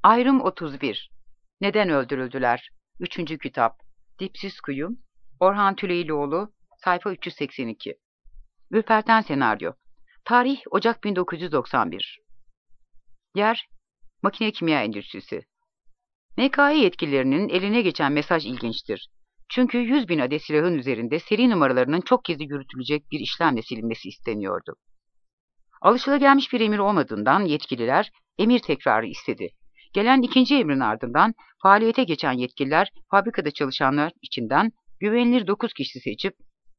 Ayrım 31. Neden öldürüldüler? 3. kitap. Dipsiz Kuyu. Orhan Tüleylioğlu. Sayfa 382. Ürperten senaryo. Tarih Ocak 1991. Yer Makine Kimya Endüstrisi. MKE yetkililerinin eline geçen mesaj ilginçtir. Çünkü 100.000 adet silahın üzerinde seri numaralarının çok gizli yürütülecek bir işlemle silinmesi isteniyordu. Alışılagelmiş bir emir olmadığından yetkililer emir tekrarı istedi. Gelen ikinci emrin ardından faaliyete geçen yetkililer fabrikada çalışanlar içinden güvenilir 9 kişi seçip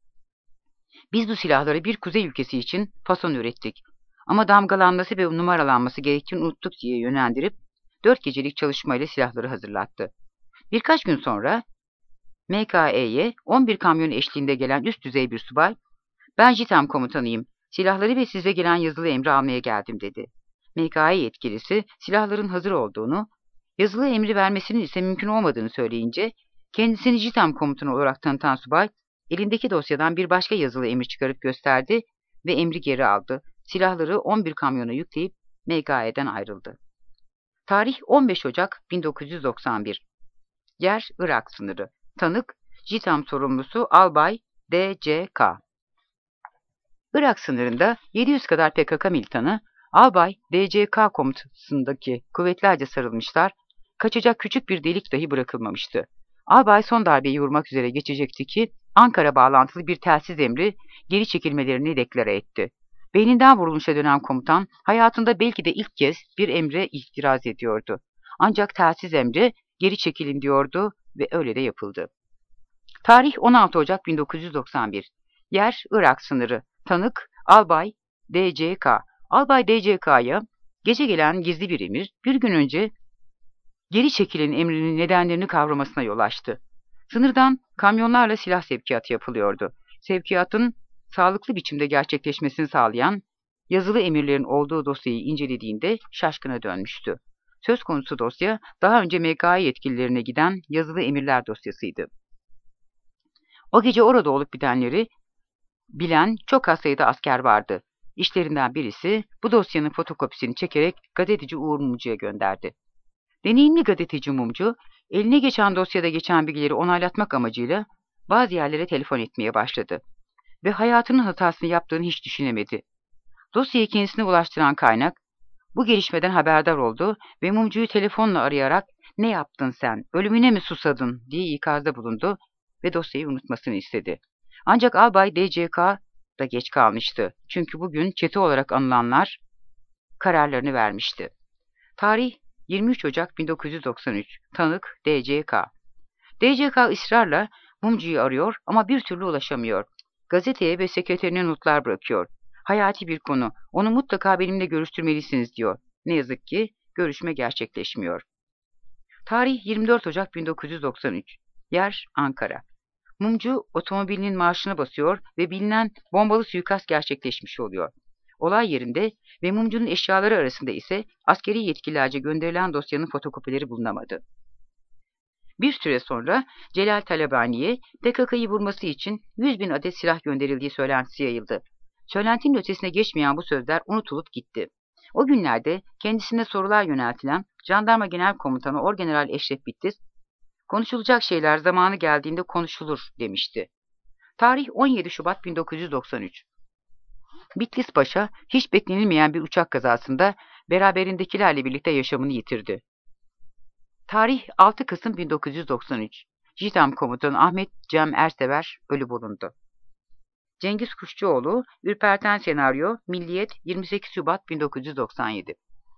"Biz bu silahları bir kuzey ülkesi için fason ürettik ama damgalanması ve numaralanması gerektiğini unuttuk" diye yönlendirip 4 gecelik çalışmayla silahları hazırlattı. Birkaç gün sonra MKE'ye 11 kamyon eşliğinde gelen üst düzey bir subay, "Ben JITEM komutanıyım, silahları ve size gelen yazılı emri almaya geldim" dedi. MKE yetkilisi silahların hazır olduğunu, yazılı emri vermesinin ise mümkün olmadığını söyleyince, kendisini JITEM komutanı olarak tanıtan subay, elindeki dosyadan bir başka yazılı emir çıkarıp gösterdi ve emri geri aldı. Silahları 11 kamyona yükleyip MKE'den ayrıldı. Tarih 15 Ocak 1991. Yer Irak sınırı. Tanık, JITEM sorumlusu Albay D.C.K. Irak sınırında 700 kadar PKK militanı, Albay D.C.K. komutasındaki kuvvetlerce sarılmışlar, kaçacak küçük bir delik dahi bırakılmamıştı. Albay son darbeyi vurmak üzere geçecekti ki, Ankara bağlantılı bir telsiz emri geri çekilmelerini deklare etti. Beyninden vurulmuşa dönen komutan, hayatında belki de ilk kez bir emre itiraz ediyordu. Ancak telsiz emri geri çekilin diyordu ve öyle de yapıldı. Tarih 16 Ocak 1991. Yer Irak sınırı. Tanık Albay D.C.K. Albay D.C.K'ya gece gelen gizli bir emir bir gün önce geri çekilin emrinin nedenlerini kavramasına yol açtı. Sınırdan kamyonlarla silah sevkiyatı yapılıyordu. Sevkiyatın sağlıklı biçimde gerçekleşmesini sağlayan yazılı emirlerin olduğu dosyayı incelediğinde şaşkına dönmüştü. Söz konusu dosya daha önce MKE yetkililerine giden yazılı emirler dosyasıydı. O gece orada olup bitenleri bilen çok az sayıda asker vardı. İşlerinden birisi bu dosyanın fotokopisini çekerek gazeteci Uğur Mumcu'ya gönderdi. Deneyimli gazeteci Mumcu, eline geçen dosyada geçen bilgileri onaylatmak amacıyla bazı yerlere telefon etmeye başladı ve hayatının hatasını yaptığını hiç düşünemedi. Dosyayı kendisine ulaştıran kaynak, bu gelişmeden haberdar oldu ve Mumcu'yu telefonla arayarak "Ne yaptın sen, ölümüne mi susadın?" diye ikazda bulundu ve dosyayı unutmasını istedi. Ancak Albay D.C.K. da geç kalmıştı. Çünkü bugün çete olarak anılanlar kararlarını vermişti. Tarih 23 Ocak 1993. Tanık D.C.K. D.C.K. ısrarla Mumcu'yu arıyor ama bir türlü ulaşamıyor. Gazeteye ve sekreterine notlar bırakıyor. Hayati bir konu. Onu mutlaka benimle görüştürmelisiniz diyor. Ne yazık ki görüşme gerçekleşmiyor. Tarih 24 Ocak 1993. Yer Ankara. Mumcu otomobilinin marşına basıyor ve bilinen bombalı suikast gerçekleşmiş oluyor. Olay yerinde ve Mumcu'nun eşyaları arasında ise askeri yetkililerce gönderilen dosyanın fotokopileri bulunamadı. Bir süre sonra Celal Talabani'ye PKK'yı vurması için 100.000 adet silah gönderildiği söylentisi yayıldı. Söylentinin ötesine geçmeyen bu sözler unutulup gitti. O günlerde kendisine sorular yöneltilen Jandarma Genel Komutanı Orgeneral Eşref Bitlis, "Konuşulacak şeyler zamanı geldiğinde konuşulur" demişti. Tarih 17 Şubat 1993. Bitlis Paşa hiç beklenilmeyen bir uçak kazasında beraberindekilerle birlikte yaşamını yitirdi. Tarih 6 Kasım 1993. JITEM Komutanı Ahmet Cem Ersever ölü bulundu. Cengiz Kuşçuoğlu, Ürperten Senaryo, Milliyet, 28 Şubat 1997.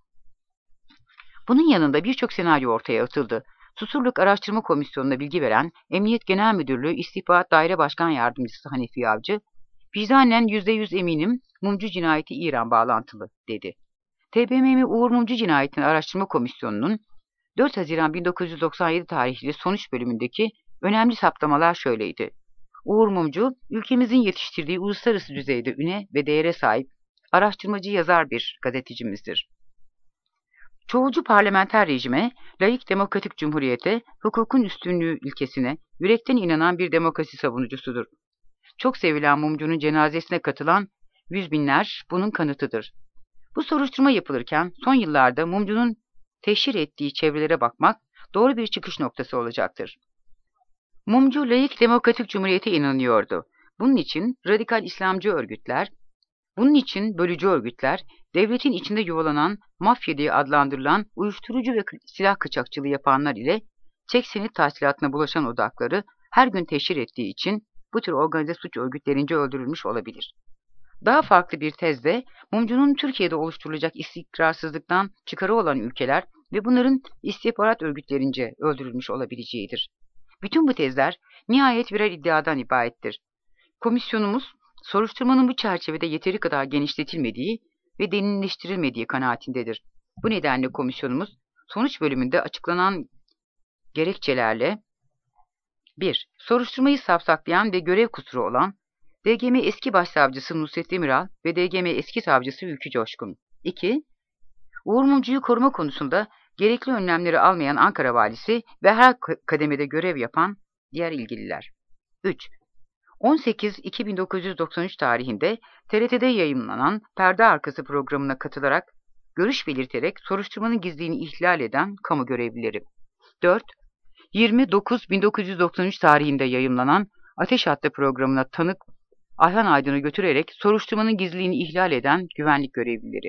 Bunun yanında birçok senaryo ortaya atıldı. Susurluk Araştırma Komisyonu'na bilgi veren Emniyet Genel Müdürlüğü İstihbarat Daire Başkan Yardımcısı Hanefi Avcı, "Vicdanen %100 eminim Mumcu cinayeti İran bağlantılı" dedi. TBMM Uğur Mumcu Cinayetini Araştırma Komisyonu'nun 4 Haziran 1997 tarihli sonuç bölümündeki önemli saptamalar şöyleydi. Uğur Mumcu, ülkemizin yetiştirdiği uluslararası düzeyde üne ve değere sahip araştırmacı yazar bir gazetecimizdir. Çoğulcu parlamenter rejime, laik demokratik cumhuriyete, hukukun üstünlüğü ilkesine yürekten inanan bir demokrasi savunucusudur. Çok sevilen Mumcu'nun cenazesine katılan 100.000'ler bunun kanıtıdır. Bu soruşturma yapılırken son yıllarda Mumcu'nun teşhir ettiği çevrelere bakmak doğru bir çıkış noktası olacaktır. Mumcu laik demokratik cumhuriyete inanıyordu. Bunun için radikal İslamcı örgütler, bunun için bölücü örgütler, devletin içinde yuvalanan, mafya diye adlandırılan uyuşturucu ve silah kaçakçılığı yapanlar ile çek senit tahsilatına bulaşan odakları her gün teşhir ettiği için bu tür organize suç örgütlerince öldürülmüş olabilir. Daha farklı bir tezde Mumcu'nun Türkiye'de oluşturulacak istikrarsızlıktan çıkarı olan ülkeler ve bunların istihbarat örgütlerince öldürülmüş olabileceğidir. Bütün bu tezler nihayet birer iddiadan ibarettir. Komisyonumuz, soruşturmanın bu çerçevede yeteri kadar genişletilmediği ve derinleştirilmediği kanaatindedir. Bu nedenle komisyonumuz, sonuç bölümünde açıklanan gerekçelerle 1. Soruşturmayı savsaklayan ve görev kusuru olan DGM eski başsavcısı Nusret Demiral ve DGM eski savcısı Ülkü Coşkun. 2. Uğur Mumcu'yu koruma konusunda gerekli önlemleri almayan Ankara valisi ve her kademede görev yapan diğer ilgililer. 3. 18-2993 tarihinde TRT'de yayımlanan Perde Arkası programına katılarak, görüş belirterek soruşturmanın gizliliğini ihlal eden kamu görevlileri. 4. 29-1993 tarihinde yayımlanan Ateş Hattı programına tanık Ayhan Aydın'ı götürerek soruşturmanın gizliliğini ihlal eden güvenlik görevlileri.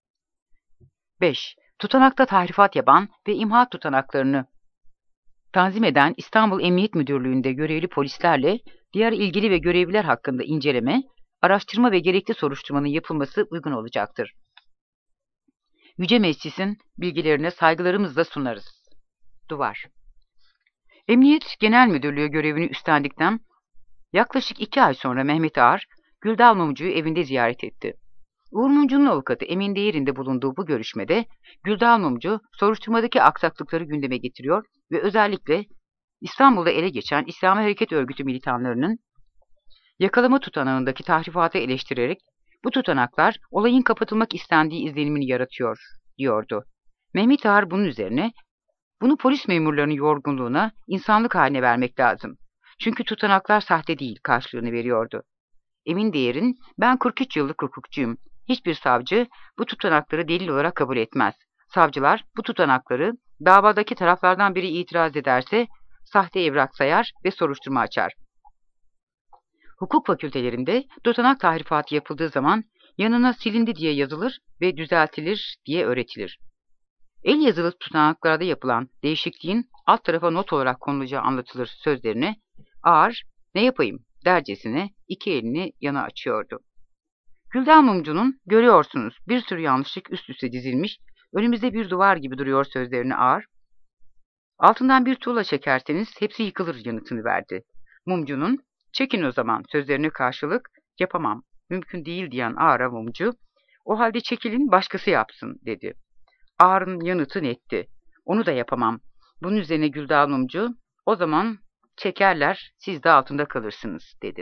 5. Tutanakta tahrifat yapan ve imha tutanaklarını tanzim eden İstanbul Emniyet Müdürlüğü'nde görevli polislerle diğer ilgili ve görevliler hakkında inceleme, araştırma ve gerekli soruşturmanın yapılması uygun olacaktır. Yüce Meclis'in bilgilerine saygılarımızla sunarız. Duvar. Emniyet Genel Müdürlüğü görevini üstlendikten yaklaşık 2 ay sonra Mehmet Ağar, Güldal Mumcu'yu evinde ziyaret etti. Uğur Mumcu'nun avukatı Emin Değer'in bulunduğu bu görüşmede Güldal Mumcu soruşturmadaki aksaklıkları gündeme getiriyor ve özellikle İstanbul'da ele geçen İslami Hareket Örgütü militanlarının yakalama tutanağındaki tahrifatı eleştirerek bu tutanaklar olayın kapatılmak istendiği izlenimini yaratıyor, diyordu. Mehmet Ağar bunun üzerine bunu polis memurlarının yorgunluğuna insanlık haline vermek lazım. Çünkü tutanaklar sahte değil karşılığını veriyordu. Emin Değer'in ben 43 yıllık hukukçuyum. Hiçbir savcı bu tutanakları delil olarak kabul etmez. Savcılar bu tutanakları davadaki taraflardan biri itiraz ederse sahte evrak sayar ve soruşturma açar. Hukuk fakültelerinde tutanak tahrifatı yapıldığı zaman yanına silindi diye yazılır ve düzeltilir diye öğretilir. El yazılı tutanaklarda yapılan değişikliğin alt tarafa not olarak konulacağı anlatılır sözlerine Ağar ne yapayım dercesine iki elini yana açıyordu. Güldal Mumcu'nun görüyorsunuz bir sürü yanlışlık üst üste dizilmiş, önümüzde bir duvar gibi duruyor sözlerini Ağar. Altından bir tuğla çekerseniz hepsi yıkılır yanıtını verdi. Mumcu'nun çekin o zaman sözlerine karşılık yapamam, mümkün değil diyen Ağar'a Mumcu, o halde çekilin başkası yapsın dedi. Ağar'ın yanıtı netti. Onu da yapamam. Bunun üzerine Güldal Mumcu, o zaman çekerler, siz de altında kalırsınız dedi.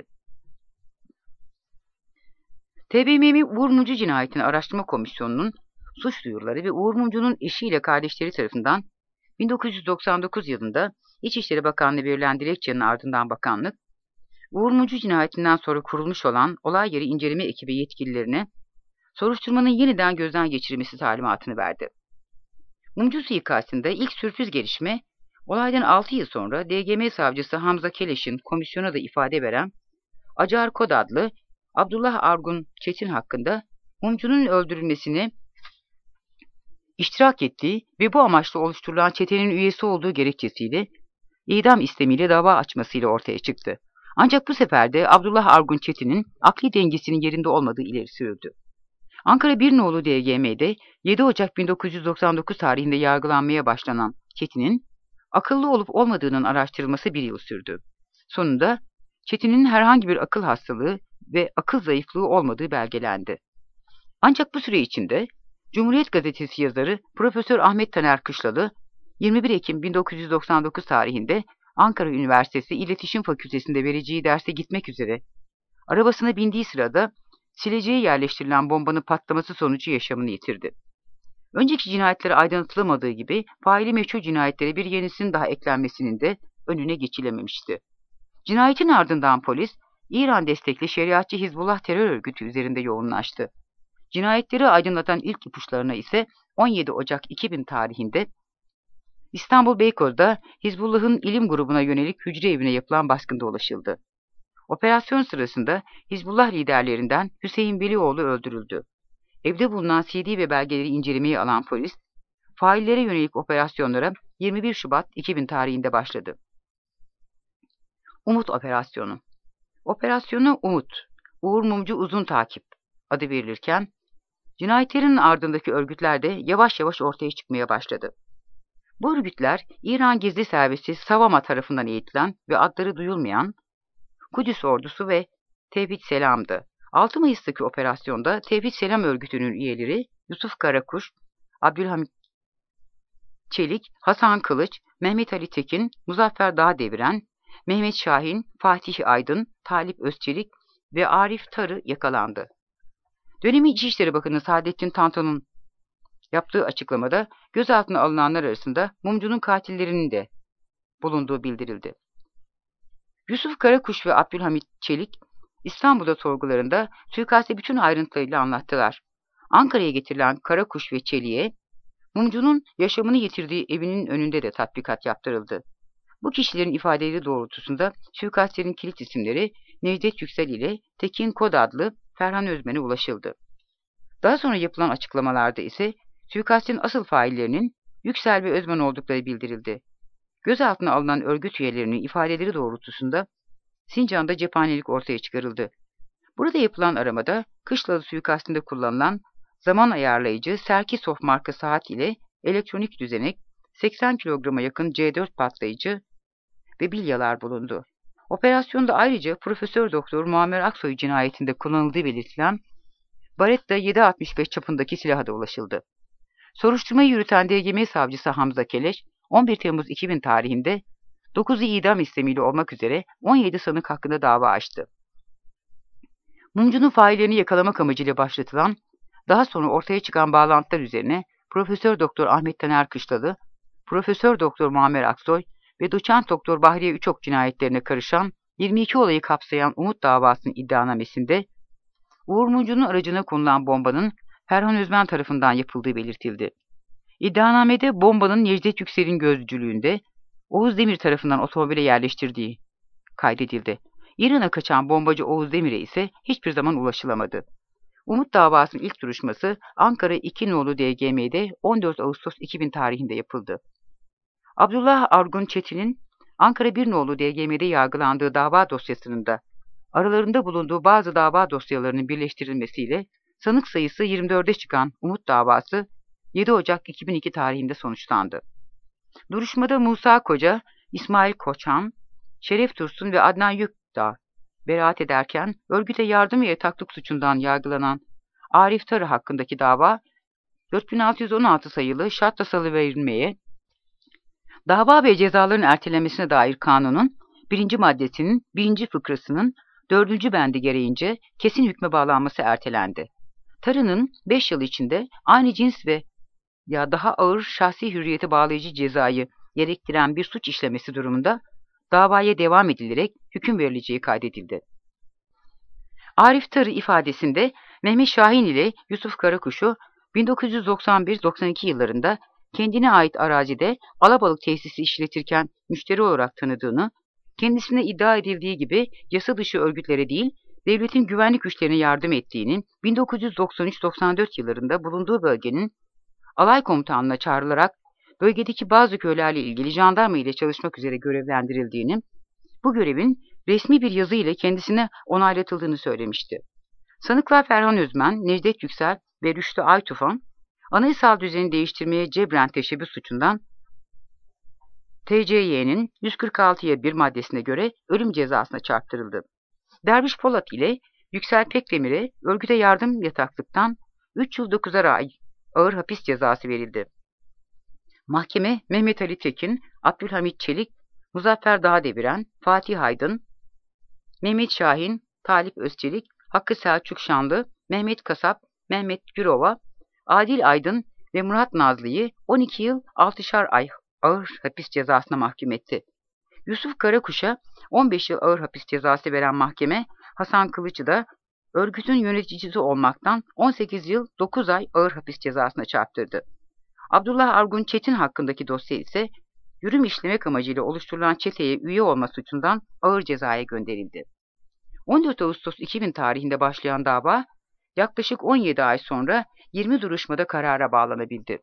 TBMM Uğur Mumcu Cinayetini Araştırma Komisyonu'nun suç duyuruları ve Uğur Mumcu'nun eşiyle kardeşleri tarafından 1999 yılında İçişleri Bakanlığı verilen dilekçenin ardından bakanlık, Uğur Mumcu cinayetinden sonra kurulmuş olan olay yeri inceleme ekibi yetkililerine soruşturmanın yeniden gözden geçirilmesi talimatını verdi. Mumcu suikastinde ilk sürpriz gelişme, olaydan 6 yıl sonra DGM savcısı Hamza Keleş'in komisyona da ifade veren Acar Kod adlı Abdullah Argun Çetin hakkında Mumcu'nun öldürülmesini iştirak ettiği ve bu amaçla oluşturulan çetenin üyesi olduğu gerekçesiyle idam istemiyle dava açmasıyla ortaya çıktı. Ancak bu sefer de Abdullah Argun Çetin'in akli dengesinin yerinde olmadığı ileri sürüldü. Ankara 1 nolu DGM'de 7 Ocak 1999 tarihinde yargılanmaya başlanan Çetin'in akıllı olup olmadığının araştırılması bir yıl sürdü. Sonunda Çetin'in herhangi bir akıl hastalığı ve akıl zayıflığı olmadığı belgelendi. Ancak bu süre içinde Cumhuriyet Gazetesi yazarı Profesör Ahmet Taner Kışlalı 21 Ekim 1999 tarihinde Ankara Üniversitesi İletişim Fakültesi'nde vereceği derse gitmek üzere arabasına bindiği sırada sileceğe yerleştirilen bombanın patlaması sonucu yaşamını yitirdi. Önceki cinayetlere aydınlatılamadığı gibi faili meçhul cinayetlere bir yenisinin daha eklenmesinin de önüne geçilememişti. Cinayetin ardından polis, İran destekli şeriatçı Hizbullah terör örgütü üzerinde yoğunlaştı. Cinayetleri aydınlatan ilk ipuçlarına ise 17 Ocak 2000 tarihinde İstanbul Beykoz'da Hizbullah'ın ilim grubuna yönelik hücre evine yapılan baskında ulaşıldı. Operasyon sırasında Hizbullah liderlerinden Hüseyin Velioğlu öldürüldü. Evde bulunan CD ve belgeleri incelemeye alan polis, faillere yönelik operasyonlara 21 Şubat 2000 tarihinde başladı. Umut Operasyonu. Operasyonu Umut, Uğur Mumcu Uzun Takip adı verilirken, cinayetlerin ardındaki örgütler de yavaş yavaş ortaya çıkmaya başladı. Bu örgütler, İran Gizli Servisi Savama tarafından eğitilen ve adları duyulmayan Kudüs Ordusu ve Tevhid Selam'dı. 6 Mayıs'taki operasyonda Tevhid Selam örgütünün üyeleri Yusuf Karakuş, Abdülhamit Çelik, Hasan Kılıç, Mehmet Ali Tekin, Muzaffer Dağdeviren, Mehmet Şahin, Fatih Aydın, Talip Özçelik ve Arif Tarı yakalandı. Dönemin İçişleri Bakanı Saadettin Tantan'ın yaptığı açıklamada gözaltına alınanlar arasında Mumcu'nun katillerinin de bulunduğu bildirildi. Yusuf Karakuş ve Abdülhamit Çelik, İstanbul'da sorgularında suikastı bütün ayrıntılarıyla anlattılar. Ankara'ya getirilen Karakuş ve Çelik'e, Mumcu'nun yaşamını yitirdiği evinin önünde de tatbikat yaptırıldı. Bu kişilerin ifadeleri doğrultusunda suikastlerin kilit isimleri Necdet Yüksel ile Tekin Kod adlı Ferhan Özmen'e ulaşıldı. Daha sonra yapılan açıklamalarda ise suikastin asıl faillerinin Yüksel ve Özmen oldukları bildirildi. Gözaltına alınan örgüt üyelerinin ifadeleri doğrultusunda Sincan'da cephanelik ortaya çıkarıldı. Burada yapılan aramada Kışlalı suikastinde kullanılan zaman ayarlayıcı Serkisov marka saat ile elektronik düzenek, 80 kilograma yakın C4 patlayıcı ve bilyalar bulundu. Operasyonda ayrıca Profesör Doktor Muammer Aksoy cinayetinde kullanıldığı belirtilen Baretta 7.65 çapındaki silaha da ulaşıldı. Soruşturmayı yürüten DGM savcısı Hamza Keleş, 11 Temmuz 2000 tarihinde 9'u idam istemiyle olmak üzere 17 sanık hakkında dava açtı. Mumcu'nun faillerini yakalamak amacıyla başlatılan, daha sonra ortaya çıkan bağlantılar üzerine Profesör Doktor Ahmet Taner Kışlalı, Profesör Doktor Muammer Aksoy ve Doçent Doktor Bahriye Üçok cinayetlerine karışan 22 olayı kapsayan Umut davasının iddianamesinde Uğur Mumcu'nun aracına konulan bombanın Ferhan Özmen tarafından yapıldığı belirtildi. İddianamede bombanın Necdet Yüksel'in gözcülüğünde Oğuz Demir tarafından otomobile yerleştirdiği kaydedildi. İran'a kaçan bombacı Oğuz Demir'e ise hiçbir zaman ulaşılamadı. Umut davasının ilk duruşması Ankara 2 nolu DGM'de 14 Ağustos 2000 tarihinde yapıldı. Abdullah Argun Çetin'in Ankara 1 nolu DGM'de yargılandığı dava dosyasının da aralarında bulunduğu bazı dava dosyalarının birleştirilmesiyle sanık sayısı 24'e çıkan Umut davası 7 Ocak 2002 tarihinde sonuçlandı. Duruşmada Musa Koca, İsmail Koçan, Şeref Tursun ve Adnan Yükdağ beraat ederken örgüte yardım ve yataklık suçundan yargılanan Arif Tarı hakkındaki dava 4616 sayılı şartla salıverilmeye, dava ve cezaların ertelemesine dair kanunun 1. maddesinin 1. fıkrasının 4. bendi gereğince kesin hükme bağlanması ertelendi. Tarı'nın 5 yıl içinde aynı cins ve ya daha ağır şahsi hürriyeti bağlayıcı cezayı gerektiren bir suç işlemesi durumunda davaya devam edilerek hüküm verileceği kaydedildi. Arif Tarı ifadesinde Mehmet Şahin ile Yusuf Karakuş'u 1991-92 yıllarında kendine ait arazide alabalık tesisi işletirken müşteri olarak tanıdığını, kendisine iddia edildiği gibi yasa dışı örgütlere değil, devletin güvenlik güçlerine yardım ettiğinin 1993-94 yıllarında bulunduğu bölgenin alay komutanlığına çağrılarak bölgedeki bazı köylerle ilgili jandarma ile çalışmak üzere görevlendirildiğini, bu görevin resmi bir yazı ile kendisine onaylatıldığını söylemişti. Sanıklar Ferhan Özmen, Necdet Yüksel ve Rüştü Aytufan, anayasal düzeni değiştirmeye cebren teşebbüs suçundan TCY'nin 146'ya 1 maddesine göre ölüm cezasına çarptırıldı. Derviş Polat ile Yüksel Pekdemir'e örgüte yardım yataklıktan 3 yıl 9'ar ay ağır hapis cezası verildi. Mahkeme Mehmet Ali Tekin, Abdülhamit Çelik, Muzaffer Dağdeviren, Fatih Aydın, Mehmet Şahin, Talip Özçelik, Hakkı Selçuk Şanlı, Mehmet Kasap, Mehmet Gürova, Adil Aydın ve Murat Nazlı'yı 12 yıl 6'şar ay ağır hapis cezasına mahkum etti. Yusuf Karakuş'a 15 yıl ağır hapis cezası veren mahkeme, Hasan Kılıç'ı da örgütün yöneticisi olmaktan 18 yıl 9 ay ağır hapis cezasına çarptırdı. Abdullah Argun Çetin hakkındaki dosya ise yürüm işlemek amacıyla oluşturulan çeteye üye olma suçundan ağır cezaya gönderildi. 14 Ağustos 2000 tarihinde başlayan dava yaklaşık 17 ay sonra 20 duruşmada karara bağlanabildi.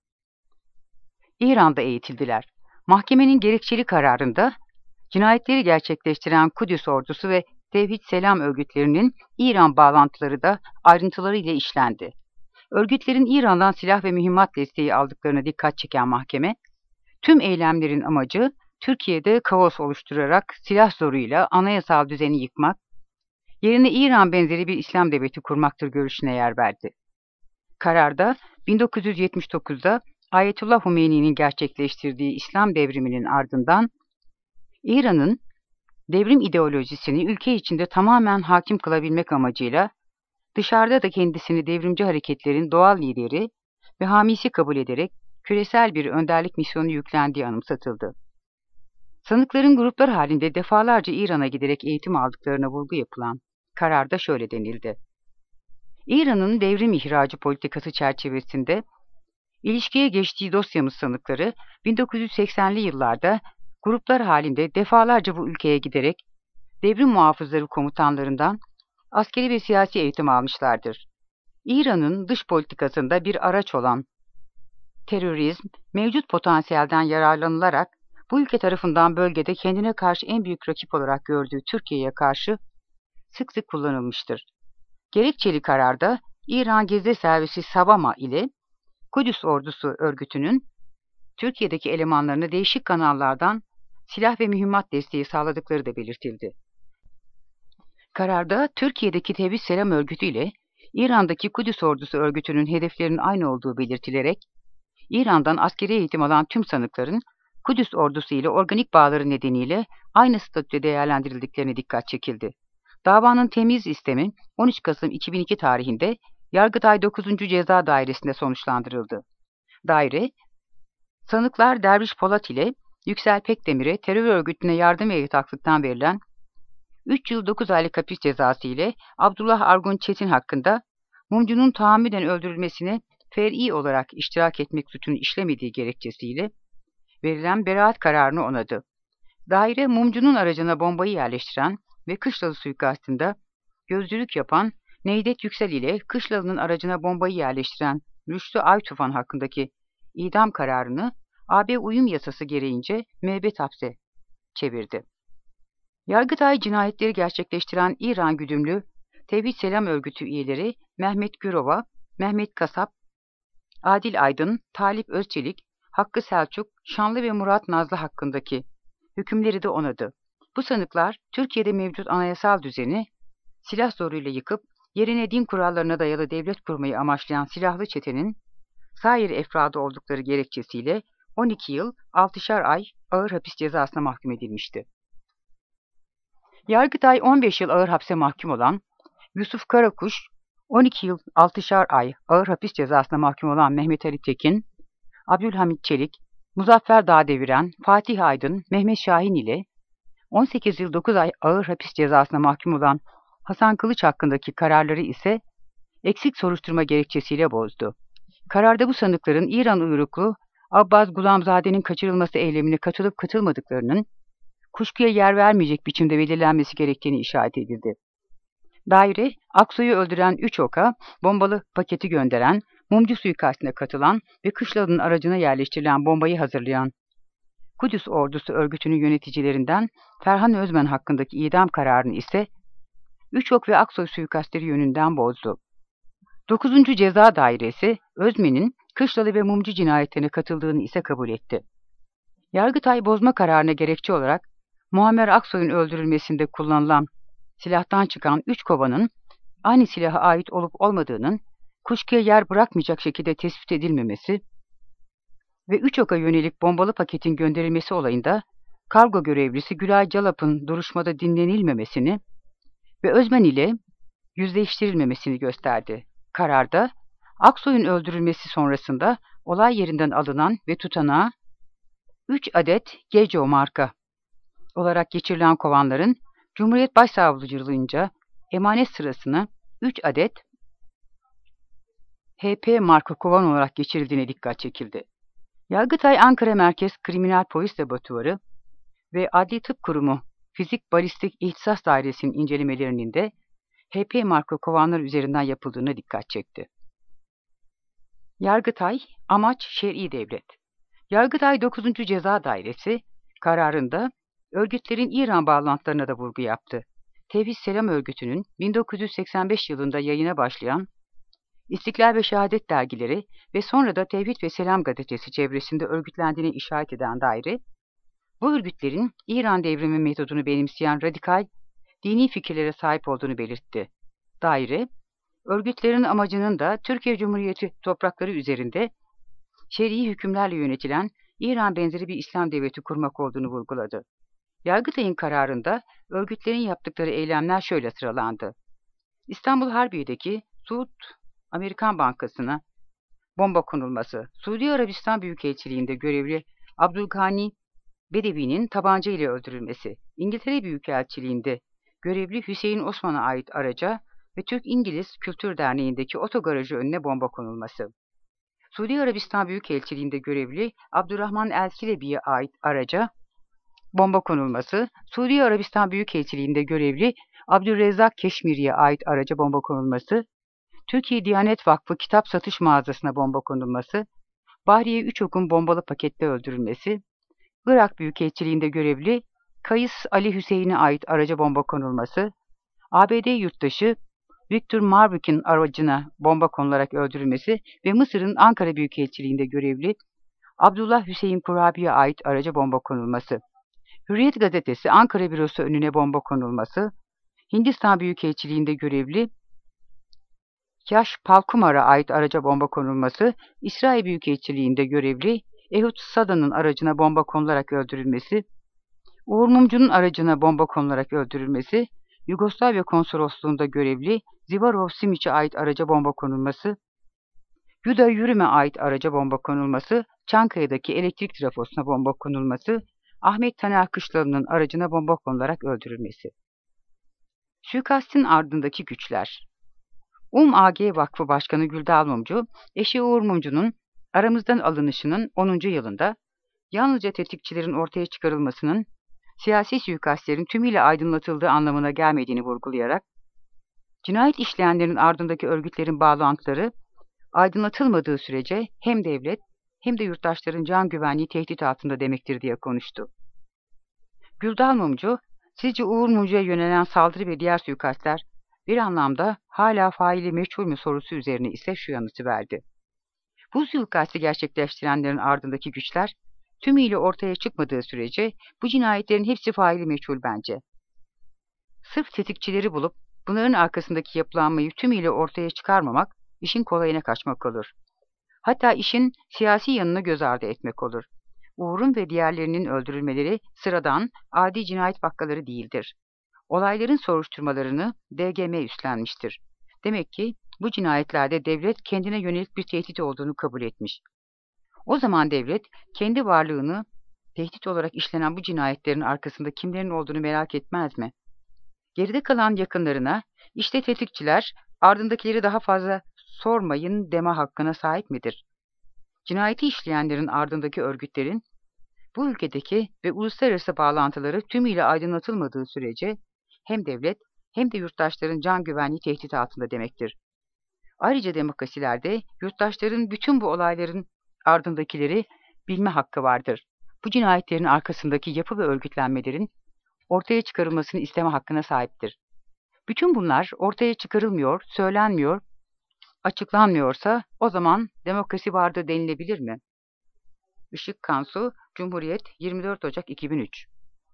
İran'da eğitildiler. Mahkemenin gerekçeli kararında cinayetleri gerçekleştiren Kudüs ordusu ve Tevhid Selam örgütlerinin İran bağlantıları da ayrıntılarıyla işlendi. Örgütlerin İran'dan silah ve mühimmat desteği aldıklarına dikkat çeken mahkeme, tüm eylemlerin amacı Türkiye'de kaos oluşturarak silah zoruyla anayasal düzeni yıkmak, yerine İran benzeri bir İslam devleti kurmaktır görüşüne yer verdi. Kararda 1979'da Ayetullah Humeyni'nin gerçekleştirdiği İslam devriminin ardından İran'ın devrim ideolojisini ülke içinde tamamen hakim kılabilmek amacıyla dışarıda da kendisini devrimci hareketlerin doğal lideri ve hamisi kabul ederek küresel bir önderlik misyonu yüklendiği anımsatıldı. Sanıkların gruplar halinde defalarca İran'a giderek eğitim aldıklarına vurgu yapılan kararda şöyle denildi. İran'ın devrim ihracı politikası çerçevesinde ilişkiye geçtiği dosyamız sanıkları 1980'li yıllarda gruplar halinde defalarca bu ülkeye giderek devrim muhafızları komutanlarından askeri ve siyasi eğitim almışlardır. İran'ın dış politikasında bir araç olan terörizm, mevcut potansiyelden yararlanılarak bu ülke tarafından bölgede kendine karşı en büyük rakip olarak gördüğü Türkiye'ye karşı sık sık kullanılmıştır. Gerekçeli kararda İran Gezi Servisi Savama ile Kudüs Ordusu örgütünün Türkiye'deki elemanlarına değişik kanallardan silah ve mühimmat desteği sağladıkları da belirtildi. Kararda Türkiye'deki Tevhid Selam örgütü ile İran'daki Kudüs Ordusu örgütünün hedeflerinin aynı olduğu belirtilerek, İran'dan askeri eğitim alan tüm sanıkların Kudüs Ordusu ile organik bağları nedeniyle aynı statüde değerlendirildiklerine dikkat çekildi. Davanın temiz istemi 13 Kasım 2002 tarihinde Yargıtay 9. Ceza Dairesi'nde sonuçlandırıldı. Daire, sanıklar Derviş Polat ile Yüksel Pekdemir'e terör örgütüne yardım ve yataklıktan verilen 3 yıl 9 aylık hapis cezası ile Abdullah Argun Çetin hakkında mumcunun tahammüden öldürülmesine fer'i olarak iştirak etmek suçunu işlemediği gerekçesiyle verilen beraat kararını onadı. Daire, mumcunun aracına bombayı yerleştiren ve Kışlalı suikastında gözcülük yapan Neydet Yüksel ile Kışlalı'nın aracına bombayı yerleştiren Rüştü Aytufan hakkındaki idam kararını AB uyum yasası gereğince müebbet hapse çevirdi. Yargıtay cinayetleri gerçekleştiren İran güdümlü Tevhid Selam örgütü üyeleri Mehmet Gürova, Mehmet Kasap, Adil Aydın, Talip Özçelik, Hakkı Selçuk, Şanlı ve Murat Nazlı hakkındaki hükümleri de onadı. Bu sanıklar Türkiye'de mevcut anayasal düzeni silah zoruyla yıkıp yerine din kurallarına dayalı devlet kurmayı amaçlayan silahlı çetenin sair efradı oldukları gerekçesiyle 12 yıl 6'şar ay ağır hapis cezasına mahkum edilmişti. Yargıtay 15 yıl ağır hapse mahkum olan Yusuf Karakuş, 12 yıl 6'şar ay ağır hapis cezasına mahkum olan Mehmet Ali Tekin, Abdülhamit Çelik, Muzaffer Dağdeviren, Fatih Aydın, Mehmet Şahin ile 18 yıl 9 ay ağır hapis cezasına mahkum olan Hasan Kılıç hakkındaki kararları ise eksik soruşturma gerekçesiyle bozdu. Kararda bu sanıkların İran uyruklu Abbas Gulamzade'nin kaçırılması eylemine katılıp katılmadıklarının kuşkuya yer vermeyecek biçimde belirlenmesi gerektiğini işaret edildi. Daire, Aksoy'u öldüren 3 oka bombalı paketi gönderen, mumcu suikastine katılan ve Kışlalı'nın aracına yerleştirilen bombayı hazırlayan Kudüs Ordusu örgütünün yöneticilerinden Ferhan Özmen hakkındaki idam kararını ise Üçok ve Aksoy suikastleri yönünden bozdu. 9. Ceza Dairesi, Özmen'in Kışlalı ve Mumcu cinayetlerine katıldığını ise kabul etti. Yargıtay bozma kararına gerekçe olarak Muammer Aksoy'un öldürülmesinde kullanılan silahtan çıkan 3 kovanın aynı silaha ait olup olmadığının kuşkuya yer bırakmayacak şekilde tespit edilmemesi ve 3 oka yönelik bombalı paketin gönderilmesi olayında kargo görevlisi Gülay Calap'ın duruşmada dinlenilmemesini ve Özmen ile yüzleştirilmemesini gösterdi. Kararda Aksoy'un öldürülmesi sonrasında olay yerinden alınan ve tutanağı 3 adet Geco marka olarak geçirilen kovanların Cumhuriyet Başsavcılığınca emanet sırasına 3 adet H.P. Marko Kovan olarak geçirildiğine dikkat çekildi. Yargıtay Ankara Merkez Kriminal Polis Laboratuvarı ve Adli Tıp Kurumu Fizik Balistik İhtisas Dairesi'nin incelemelerinin de H.P. Marko Kovanlar üzerinden yapıldığına dikkat çekti. Yargıtay, amaç şer'i devlet. Yargıtay 9. Ceza Dairesi kararında örgütlerin İran bağlantılarına da vurgu yaptı. Tevhid Selam Örgütü'nün 1985 yılında yayına başlayan İstiklal ve Şehadet dergileri ve sonra da Tevhid ve Selam gazetesi çevresinde örgütlendiğine işaret eden daire, bu örgütlerin İran devrimi metodunu benimseyen radikal, dini fikirlere sahip olduğunu belirtti. Daire, örgütlerin amacının da Türkiye Cumhuriyeti toprakları üzerinde şer'i hükümlerle yönetilen İran benzeri bir İslam devleti kurmak olduğunu vurguladı. Yargıtay'ın kararında örgütlerin yaptıkları eylemler şöyle sıralandı. İstanbul Harbiye'deki Suud Amerikan Bankası'na bomba konulması, Suudi Arabistan Büyükelçiliğinde görevli Abdülgani Bedevi'nin tabanca ile öldürülmesi, İngiltere Büyükelçiliğinde görevli Hüseyin Osman'a ait araca ve Türk-İngiliz Kültür Derneği'ndeki otogarajı önüne bomba konulması, Suudi Arabistan Büyükelçiliğinde görevli Abdurrahman El-Kilebi'ye ait araca bomba konulması, Suudi Arabistan Büyükelçiliğinde görevli Abdülrezzak Keşmiri'ye ait araca bomba konulması, Türkiye Diyanet Vakfı kitap satış mağazasına bomba konulması, Bahriye Üçok'un bombalı pakette öldürülmesi, Irak Büyükelçiliğinde görevli Kayıs Ali Hüseyin'e ait araca bomba konulması, ABD yurttaşı Victor Marwick'in aracına bomba konularak öldürülmesi ve Mısır'ın Ankara Büyükelçiliğinde görevli Abdullah Hüseyin Kurabi'ye ait araca bomba konulması, Hürriyet Gazetesi Ankara bürosu önüne bomba konulması, Hindistan Büyükelçiliğinde görevli Yaş Palkumar'a ait araca bomba konulması, İsrail Büyükelçiliğinde görevli Ehud Sadan'ın aracına bomba konularak öldürülmesi, Uğur Mumcu'nun aracına bomba konularak öldürülmesi, Yugoslavya Konsolosluğunda görevli Zivarov Simiç'e ait araca bomba konulması, Yuda Yürüm'e ait araca bomba konulması, Çankaya'daki elektrik trafosuna bomba konulması, Ahmet Taner Kışlalı'nın aracına bomba konularak öldürülmesi. Suikastin ardındaki güçler. AG Vakfı Başkanı Güldal Mumcu, eşi Uğur Mumcu'nun aramızdan alınışının 10. yılında yalnızca tetikçilerin ortaya çıkarılmasının siyasi suikastlerin tümüyle aydınlatıldığı anlamına gelmediğini vurgulayarak, cinayet işleyenlerin ardındaki örgütlerin bağlantıları aydınlatılmadığı sürece hem devlet hem de yurttaşların can güvenliği tehdit altında demektir diye konuştu. Güldal Mumcu, sizce Uğur Mumcu'ya yönelen saldırı ve diğer suikastler bir anlamda hala faili meçhul mü sorusu üzerine ise şu yanıtı verdi. Bu suikastı gerçekleştirenlerin ardındaki güçler tümüyle ortaya çıkmadığı sürece bu cinayetlerin hepsi faili meçhul bence. Sırf tetikçileri bulup bunların arkasındaki yapılanmayı tümüyle ortaya çıkarmamak işin kolayına kaçmak olur. Hatta işin siyasi yanını göz ardı etmek olur. Uğur'un ve diğerlerinin öldürülmeleri sıradan, adi cinayet vakaları değildir. Olayların soruşturmalarını DGM üstlenmiştir. Demek ki bu cinayetlerde devlet kendine yönelik bir tehdit olduğunu kabul etmiş. O zaman devlet kendi varlığını tehdit olarak işlenen bu cinayetlerin arkasında kimlerin olduğunu merak etmez mi? Geride kalan yakınlarına, işte tetikçiler, ardındakileri daha fazla sormayın deme hakkına sahip midir? Cinayeti işleyenlerin ardındaki örgütlerin bu ülkedeki ve uluslararası bağlantıları tümüyle aydınlatılmadığı sürece hem devlet hem de yurttaşların can güvenliği tehdit altında demektir. Ayrıca demokrasilerde yurttaşların bütün bu olayların ardındakileri bilme hakkı vardır. Bu cinayetlerin arkasındaki yapı ve örgütlenmelerin ortaya çıkarılmasını isteme hakkına sahiptir. Bütün bunlar ortaya çıkarılmıyor, söylenmiyor, açıklanmıyorsa o zaman demokrasi vardır denilebilir mi? Işık Kansu, Cumhuriyet, 24 Ocak 2003.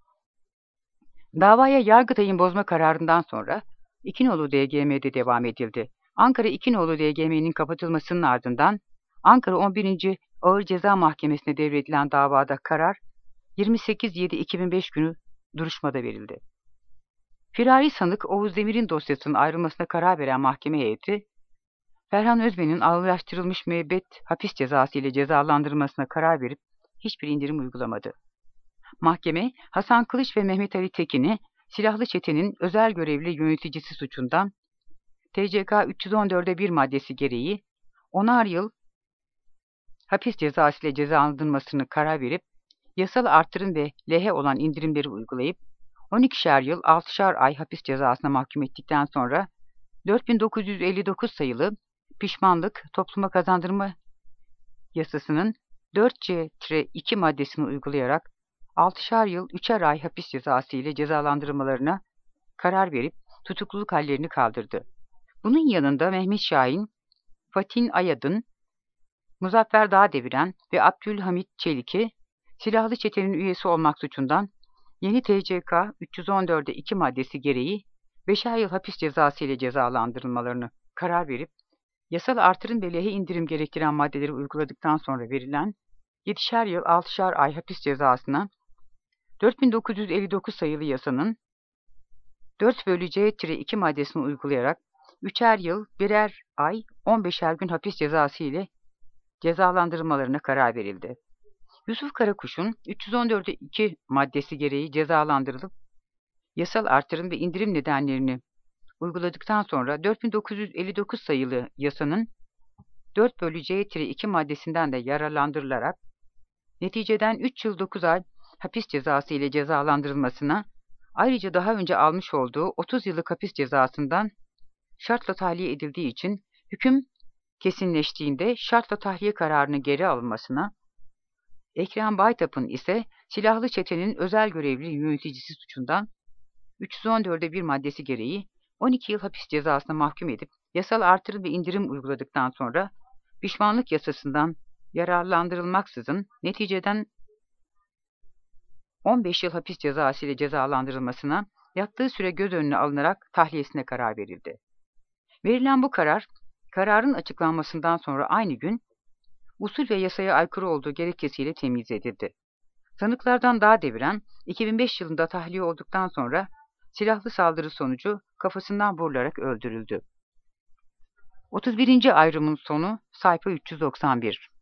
Davaya Yargıtay'ın bozma kararından sonra İkinoğlu DGM'de devam edildi. Ankara İkinoğlu DGM'nin kapatılmasının ardından Ankara 11. Ağır Ceza Mahkemesi'ne devredilen davada karar 28.7.2005 günü duruşmada verildi. Firari sanık Oğuz Demir'in dosyasının ayrılmasına karar veren mahkeme heyeti, Ferhan Özmen'in ağırlaştırılmış müebbet hapis cezası ile cezalandırılmasına karar verip hiçbir indirim uygulamadı. Mahkeme, Hasan Kılıç ve Mehmet Ali Tekin'i silahlı çetenin özel görevli yöneticisi suçundan TCK 314'e 1 maddesi gereği 10'ar yıl hapis cezası ile cezalandırılmasını karar verip yasal artırım ve lehe olan indirimleri uygulayıp 12'şer yıl 6'şar ay hapis cezasına mahkum ettikten sonra 4959 sayılı pişmanlık topluma kazandırma yasasının 4C-2 maddesini uygulayarak 6'şar yıl 3'er ay hapis cezası ile cezalandırmalarına karar verip tutukluluk hallerini kaldırdı. Bunun yanında Mehmet Şahin, Fatin Ayadın, Muzaffer Dağdeviren ve Abdülhamit Çelik'i silahlı çetenin üyesi olmak suçundan yeni TCK 314'e 2 maddesi gereği 5'er yıl hapis cezası ile cezalandırılmalarını karar verip yasal artırım ve lehe indirim gerektiren maddeleri uyguladıktan sonra verilen 7'şer yıl 6'şar ay hapis cezasına 4959 sayılı yasanın 4/C-2 maddesini uygulayarak 3'er yıl 1'er ay 15'er gün hapis cezası ile cezalandırılmalarına karar verildi. Yusuf Karakuş'un 314'e 2 maddesi gereği cezalandırılıp yasal artırım ve indirim nedenlerini uyguladıktan sonra 4959 sayılı yasanın 4/C-2 maddesinden de yararlandırılarak neticeden 3 yıl 9 ay hapis cezası ile cezalandırılmasına, ayrıca daha önce almış olduğu 30 yıllık hapis cezasından şartla tahliye edildiği için hüküm kesinleştiğinde şartla tahliye kararını geri alınmasına, Ekrem Baytap'ın ise silahlı çetenin özel görevli yöneticisi suçundan 314'e 1 maddesi gereği 12 yıl hapis cezasına mahkum edip yasal artırım ve indirim uyguladıktan sonra pişmanlık yasasından yararlandırılmaksızın neticeden 15 yıl hapis cezası ile cezalandırılmasına yattığı süre göz önüne alınarak tahliyesine karar verildi. Verilen bu karar, kararın açıklanmasından sonra aynı gün usul ve yasaya aykırı olduğu gerekçesiyle temyiz edildi. Sanıklardan Dağdeviren 2005 yılında tahliye olduktan sonra silahlı saldırı sonucu kafasından vurularak öldürüldü. 31. ayrımın sonu sayfa 391.